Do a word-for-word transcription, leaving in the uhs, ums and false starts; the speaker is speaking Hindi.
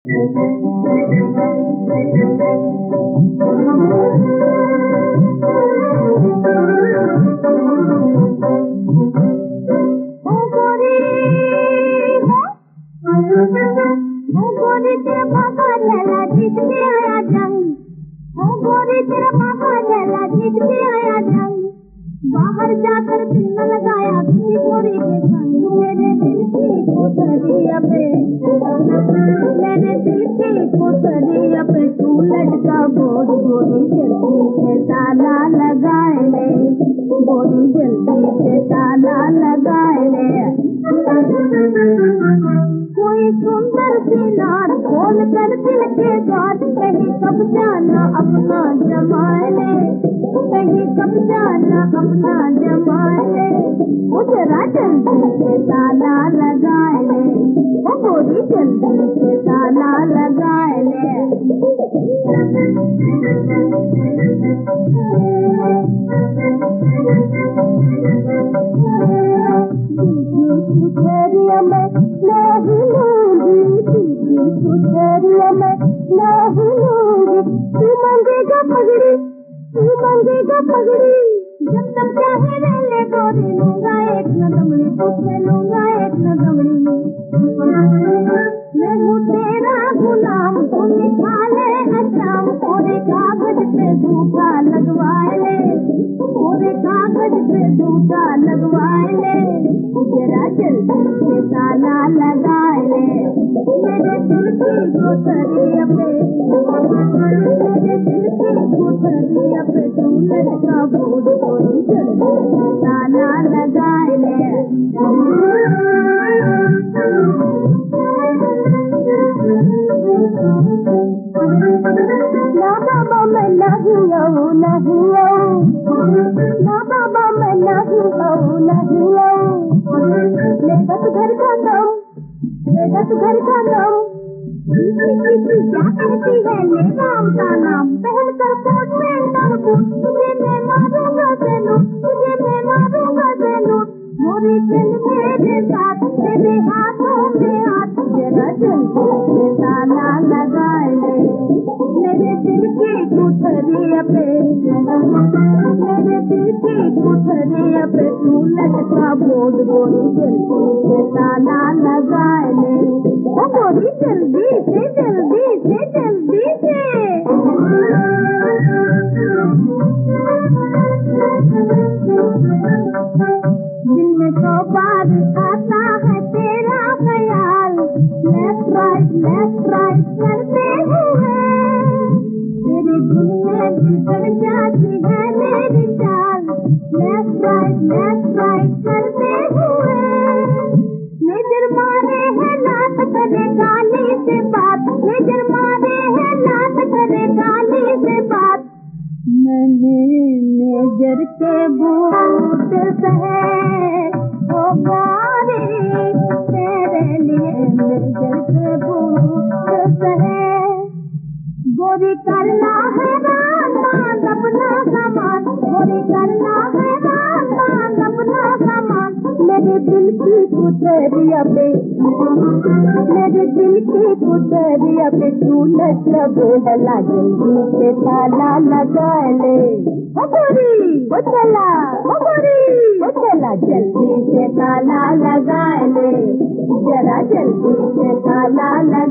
गोरी तेरा पापा लला जीतने आया जंग, ओ गोरी तेरा पापा लला जीतने आया जंग। बाहर जाकर दिल न लगाया किसी गोरी के संग, मेरे दिल की कोठरिया पे, मेरे दिल की कोठरिया पे तू लटका बोझ, गोरी जल्दी से ताला लगाए ले, गोरी जल्दी से ताला लगाए ले। कोई सुंदर सी नार खोल कर दिल के बात, कहीं कब जाना अपना जमाए ले, कहीं कब जाना अपना जमाए ले। उजरा जल्दी से ताला लगाए ले, ओ गोरी जल्दी से ताला लगाए ले। कुठरिया में नहीं लूंगी, दीदी कुठरिया में नहीं लूंगी, तू मांगेगा पगड़ी, तू मांगेगा पगड़ी। जब तक चाहे ले ले गोरी, लूंगा एक न दमड़ी, तुझसे लूंगा एक न दमड़ी। मैं हूँ तेरा गुलाम, तू लिखा ले अजाम, पूरे कागज पे झूठा लगवाए ले, पूरे कागज पे झूठा लगवाए ले। जरा जल्दी से ताला लगाए ले, मेरे दिल की कोठरिया पे, मेरे दिल की कोठरिया पे तू लटका बोझ, गोरी जल्दी से ताला लगाए ले। ना बाबा मैं नहीं आऊँ, नहीं आऊँ, ना बाबा मैं नहीं आऊँ, नहीं आऊँ। लेगा तू घर का नाम, लेगा तू घर का नाम, किसी किसी क्या कहती है ले राम का नाम। पहन कर कोट पैंट और बूट, तुझे मैं मारूंगा ज़रूर, तुझे मैं मारूंगा ज़रूर। मोरी चल मेरे साथ, तेरे हाथों में हाथ, जरा जल्दी से ताला लगाए ले, मेरे दिल की कोठरिया पे, मेरे दिल की कोठरिया पे तू लटका बोझ, गोरी जल्दी से ताला लगाए ले, ओ गोरी जल्दी से जल्दी से जल्दी से। दिल में तो बार आता है तेरा ख्याल, लेफ्ट राइट लेफ्ट राइट करते हुए, तेरे दिल में बिगड़ जाती है मेरी चाल, लेफ्ट राइट लेफ्ट राइट करते हुए। नजर मारे है लात करे गाली से बात, नजर मारे है लात करे गाली से बात। मैंने नजर के बूट सहे ओ गोरी, तेरे लिए नजर के बूट सहे। गोरी करना है रान मान अपना सामान, गोरी करना है रान मान अपना सामान। मेरे दिल की कोठरिया पे, मेरे दिल की कोठरिया पे तू लटका बोला, जल्दी से ताला लगाए ले, ओ गोरी ओ चला, ओ गोरी ओ चला, जल्दी से ताला लगाए ले, जरा जल्दी से ताला लगा